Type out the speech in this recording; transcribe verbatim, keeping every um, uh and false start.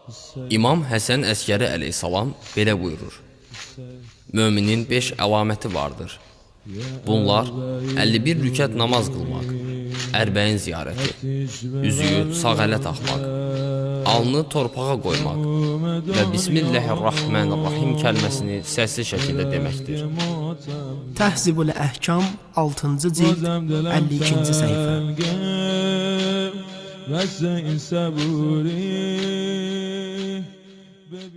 İmam Həsən Əskəri əleyhissalam belə buyurur: Möminin beş əlaməti vardır. Bunlar əlli bir rükət namaz qılmaq, ərbəyin ziyarəti, üzüyü sağ ələ taxmaq, alnı torpağa qoymaq və Bismillahirrahmanirrahim kəlməsini səsli şəkildə deməkdir. Təhzibul Əhkam altıncı cild əlli ikinci səhifə.